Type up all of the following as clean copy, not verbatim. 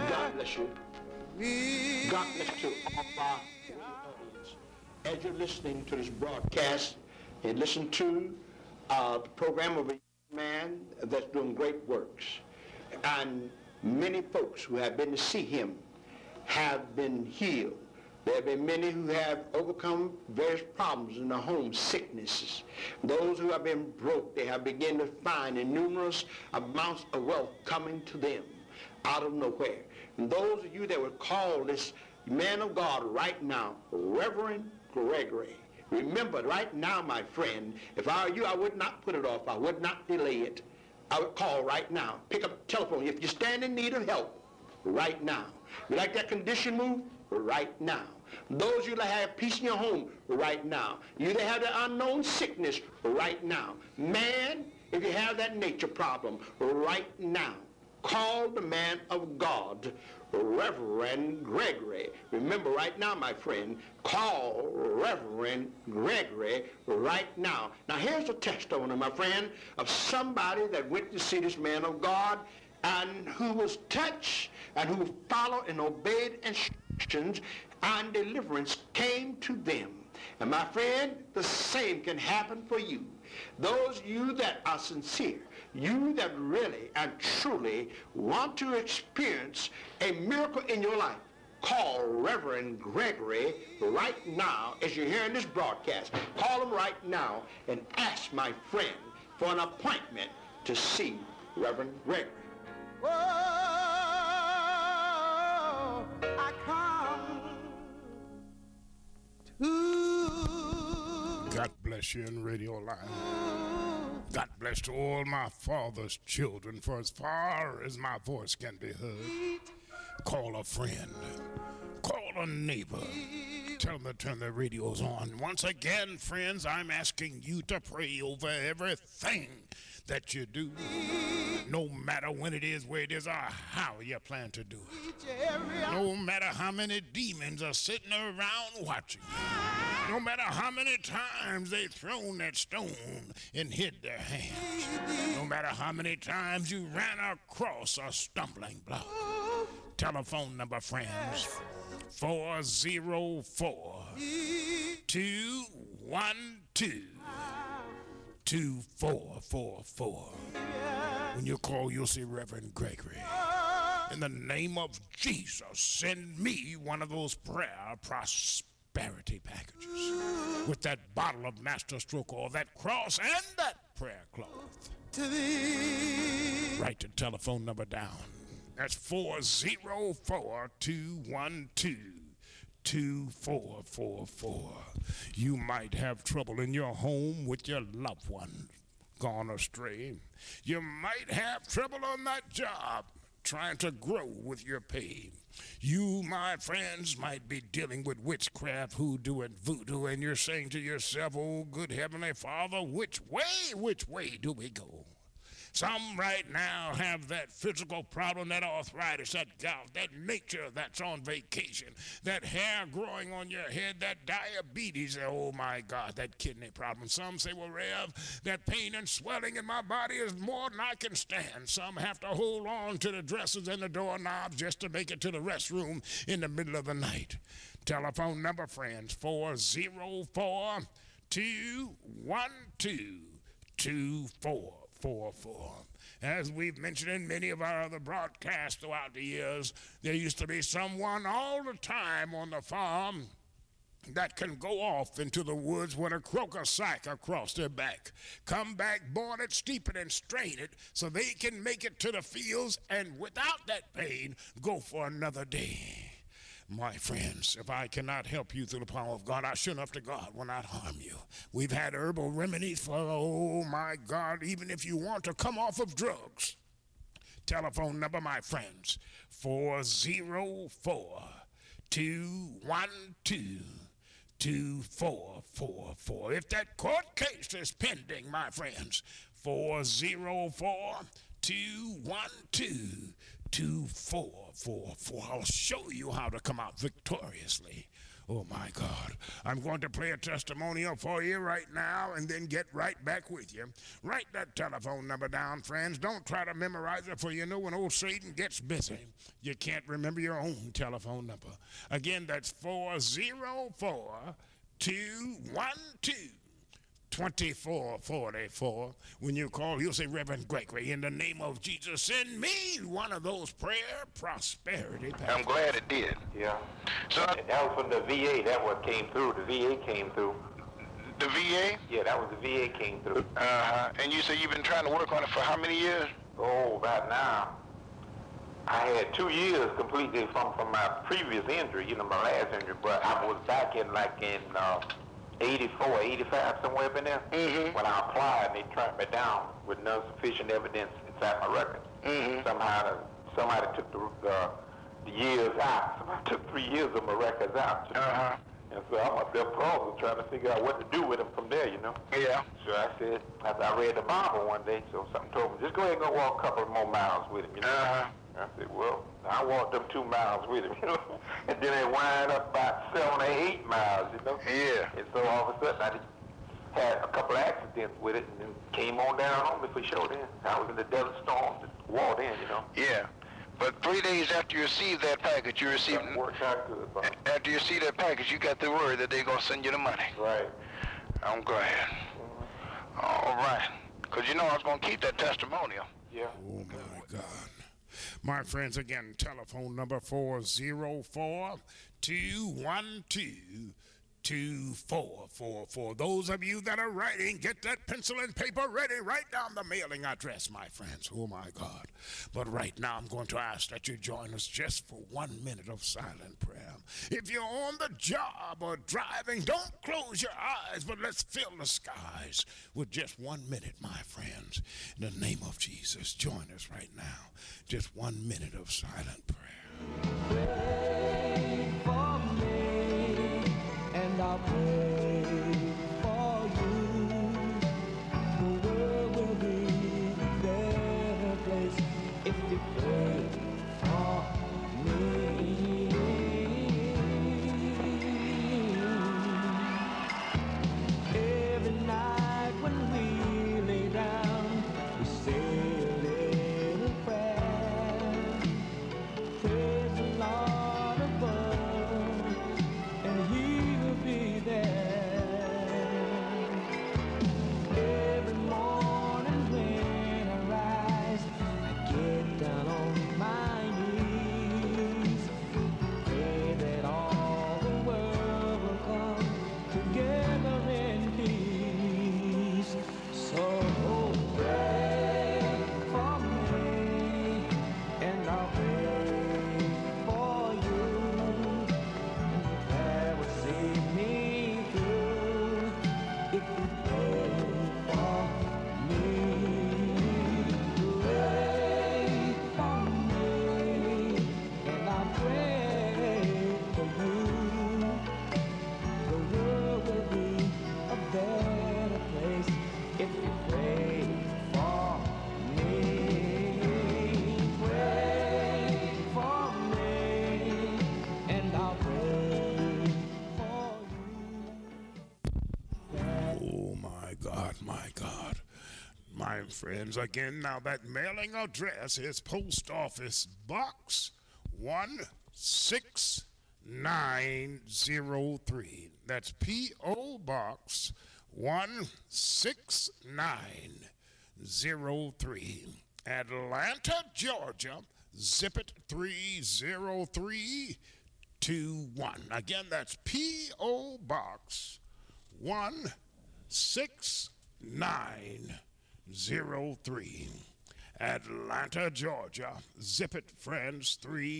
God bless you. God bless you all our audience. As you're listening to this broadcast and listen to the program of a man that's doing great works. And many folks who have been to see him have been healed. There have been many who have overcome various problems in their home, sicknesses. Those who have been broke, they have begun to find numerous amounts of wealth coming to them out of nowhere. And those of you that would call this man of God right now, Reverend Gregory, remember right now, my friend, if I were you, I would not put it off. I would not delay it. I would call right now. Pick up the telephone. If you stand in need of help, right now. You like that condition move? Right now. Those you that have peace in your home, right now. You that have the unknown sickness, right now. Man, if you have that nature problem, right now. Call the man of God, Reverend Gregory. Remember right now, my friend, call Reverend Gregory right now. Now here's a testimony, my friend, of somebody that went to see this man of God and who was touched and who followed and obeyed instructions, and deliverance came to them. And my friend, the same can happen for you. Those of you that are sincere, you that really and truly want to experience a miracle in your life, call Reverend Gregory right now as you're hearing this broadcast. Call him right now and ask my friend for an appointment to see Reverend Gregory. Oh, I come to. God bless you in Radio Line. God bless to all my father's children, for as far as my voice can be heard. Call a friend. Call a neighbor. Tell them to turn their radios on. Once again, friends, I'm asking you to pray over everything that you do, no matter when it is, where it is, or how you plan to do it. No matter how many demons are sitting around watching you. No matter how many times they've thrown that stone and hid their hands. No matter how many times you ran across a stumbling block. Telephone number, friends, 404-212-2444. When you call, you'll see Reverend Gregory. In the name of Jesus, send me one of those prayer prosperity packages with that bottle of Master Stroke Oil, that cross, and that prayer cloth. Write the telephone number down. That's 404-212-2444. You might have trouble in your home with your loved one gone astray. You might have trouble on that job trying to grow with your pay. You, my friends, might be dealing with witchcraft, hoodoo, and voodoo, and you're saying to yourself, oh, good Heavenly Father, which way do we go? Some right now have that physical problem, that arthritis, that gout, that nature that's on vacation, that hair growing on your head, that diabetes, oh my God, that kidney problem. Some say, well, Rev, that pain and swelling in my body is more than I can stand. Some have to hold on to the dressers and the doorknobs just to make it to the restroom in the middle of the night. Telephone number, friends, 404-212-2444. As we've mentioned in many of our other broadcasts throughout the years, there used to be someone all the time on the farm that can go off into the woods with a croaker sack across their back, come back, boil it, steep it, and strain it so they can make it to the fields and without that pain go for another day. My friends, if I cannot help you through the power of God, I sure enough to God will not harm you. We've had herbal remedies for, oh my God, even if you want to come off of drugs. Telephone number, my friends, 404-212-2444. If that court case is pending, my friends, 404-212-2444. I'll show you how to come out victoriously Oh my God. I'm going to play a testimonial for you right now and then get right back with you. Write that telephone number down, friends. Don't try to memorize it, for you know when old Satan gets busy, you can't remember your own telephone number. Again, that's 404 212 2444. When you call, you'll say, Reverend Gregory, in the name of Jesus, send me one of those prayer prosperity packages. I'm glad it did. Yeah. So That was from the VA. That what came through. The VA came through. the VA? Yeah, that was the VA came through. And you say you've been trying to work on it for how many years? Oh, about now. I had 2 years completely from my previous injury, you know, my last injury, but I was back in 84, 85, somewhere up in there. Mm-hmm. When I applied, they tracked me down with no sufficient evidence inside my record. Mm-hmm. Somehow, somebody took the years out. Somebody took 3 years of my records out. You know? Uh-huh. And so I'm up there puzzled trying to figure out what to do with them from there, you know. Yeah. So I said, after I read the Bible one day, so something told me, just go ahead and go walk a couple more miles with him, you know. Uh-huh. I said, well, I walked them 2 miles with him, you know. And then they wind up about 7 or 8 miles, you know. Yeah. And so all of a sudden I just had a couple of accidents with it and then came on down on me for sure then. I was in the desert storm, just walked in, you know. Yeah. But 3 days after you received that package, you received... Something worked out good, bro. After you see that package, you got the word that they're going to send you the money. Right. I'm glad. All right. Because you know I was going to keep that testimonial. Yeah. Oh my God. My friends, again, telephone number 404 212 2444. Those of you that are writing, get that pencil and paper ready. Write down the mailing address, my friends. Oh my God. But right now I'm going to ask that you join us just for 1 minute of silent prayer. If you're on the job or driving, don't close your eyes, but let's fill the skies with just 1 minute, my friends. In the name of Jesus, join us right now. Just 1 minute of silent prayer. Pray for me, and I'll pray for you. The world will be a better place if you pray for me. Every night when we lay down, we say a little prayer. Praise the Lord above, and He will be there. Every morning when I rise, I get down on my knees, pray that all the world will come together in peace. So pray for me, and I'll pray for you. That will see me through if you pray for me. Pray for me, and I'll pray for you. The world will be a better place if you pray for me. Pray for me, and I'll pray for you. Oh my God, my God. My friends, again, now that mailing address is Post Office Box 16903. That's P.O. Box 16903. Atlanta, Georgia. Zip it 30321. Again, that's P.O. Box 16903. Atlanta, Georgia. Zip it, friends,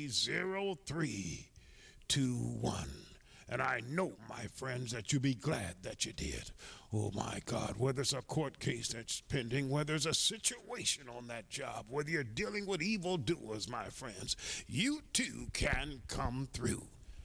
30321. And I know, my friends, that you'll be glad that you did. Oh, my God, whether it's a court case that's pending, whether it's a situation on that job, whether you're dealing with evildoers, my friends, you too can come through.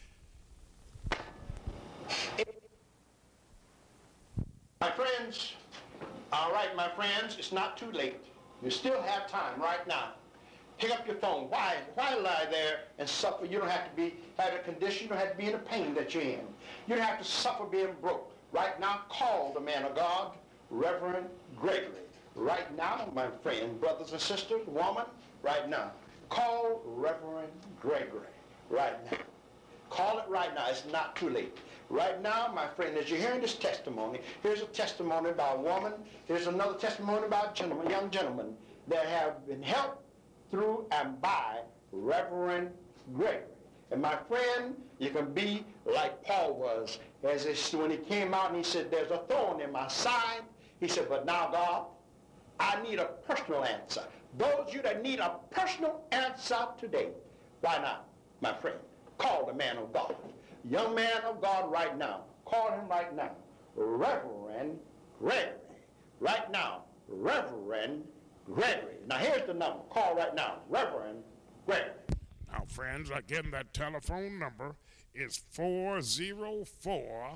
My friends, all right, my friends, it's not too late. You still have time right now. Pick up your phone. Why lie there and suffer? You don't have to have a condition. You don't have to be in the pain that you're in. You don't have to suffer being broke. Right now, call the man of God, Reverend Gregory. Right now, my friend, brothers and sisters, woman, right now. Call Reverend Gregory right now. Call it right now. It's not too late. Right now, my friend, as you're hearing this testimony, here's a testimony about a woman. Here's another testimony about a gentleman, young gentleman that have been helped through and by Reverend Gregory. And my friend, you can be like Paul was when he came out and he said, there's a thorn in my side. He said, but now, God, I need a personal answer. Those of you that need a personal answer today, why not, my friend? Call the man of God. Young man of God right now. Call him right now. Reverend Gregory. Right now, Reverend Gregory. Now here's the number. Call right now. Reverend Gregory. Now, friends, again, that telephone number is 404-212-2444.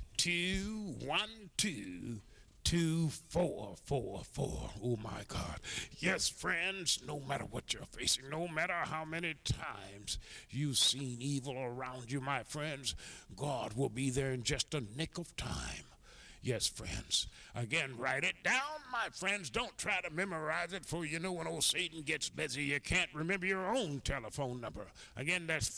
Oh, my God. Yes, friends, no matter what you're facing, no matter how many times you've seen evil around you, my friends, God will be there in just a nick of time. Yes, friends. Again, write it down, my friends. Don't try to memorize it, for you know when old Satan gets busy, you can't remember your own telephone number. Again, that's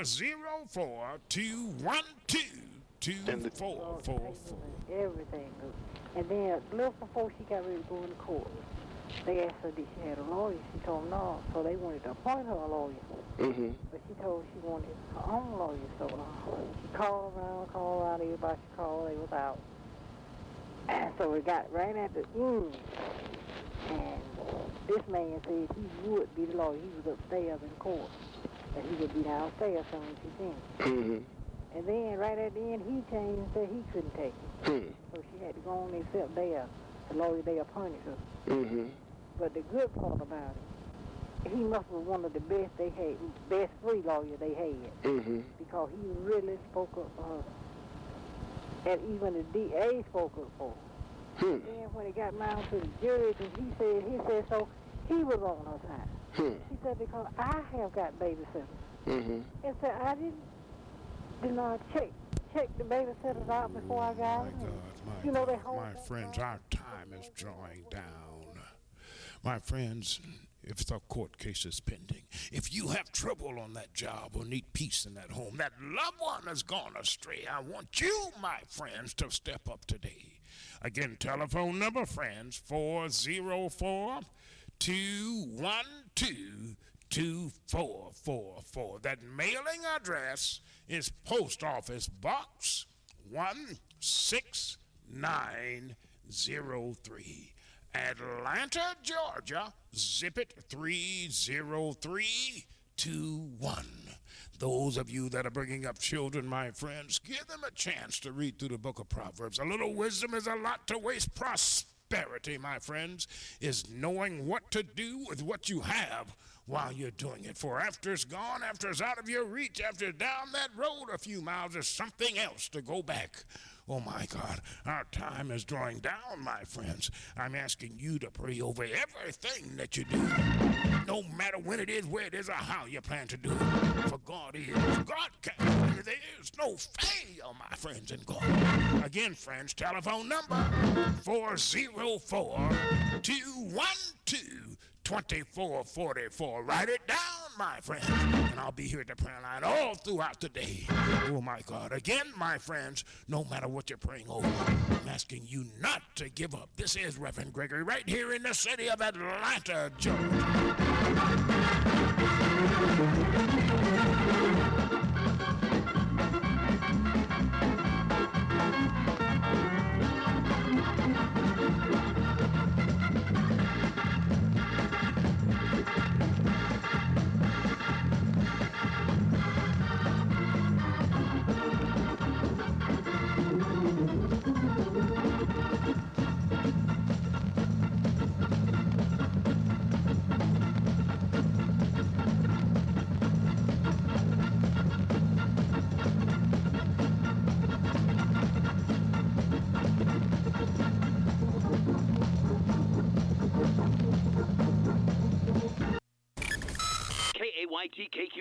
404-212-2444. Everything. And then, a little before she got ready to go into court, they asked her if she had a lawyer. She told them no, so they wanted to appoint her a lawyer. Mm-hmm. But she told she wanted her own lawyer, so she called around, everybody she called, they was out. And so it got right at the end, and this man said he would be the lawyer. He was upstairs in court, that he would be downstairs soon as she finished. Mm-hmm. And then right at the end, he changed and said he couldn't take it. Mm-hmm. So she had to go on and accept the lawyer they appointed her. Mm-hmm. But the good part about it, he must be one of the best they had, best free lawyer they had. Mm-hmm. Because he really spoke up for her. And even the DA spoke up for her. Hmm. Then when it got down to the judge, and he said so, he was on her side. Hmm. He said, because I have got babysitters. Mm-hmm. And said, I did not check the babysitters out before I got them. You know, they hold My friends, our time is drawing down. My friends, if the court case is pending, if you have trouble on that job or need peace in that home, that loved one has gone astray, I want you, my friends, to step up today. Again, telephone number, friends, 404-212-2444. That mailing address is Post Office Box 16903. Atlanta, Georgia, zip it 30321. Those of you that are bringing up children, my friends, give them a chance to read through the book of Proverbs. A little wisdom is a lot to waste. Prosperity, my friends, is knowing what to do with what you have while you're doing it. For after it's gone, after it's out of your reach, after it's down that road a few miles, there's something else to go back. Oh, my God, our time is drawing down, my friends. I'm asking you to pray over everything that you do, no matter when it is, where it is, or how you plan to do it. For God is, God can. There is no failure, my friends, in God. Again, friends, telephone number 404-212-2444. Write it down, my friends, and I'll be here at the prayer line all throughout the day. Oh, my God. Again, my friends, no matter what you're praying over, I'm asking you not to give up. This is Reverend Gregory right here in the city of Atlanta, Georgia. KQ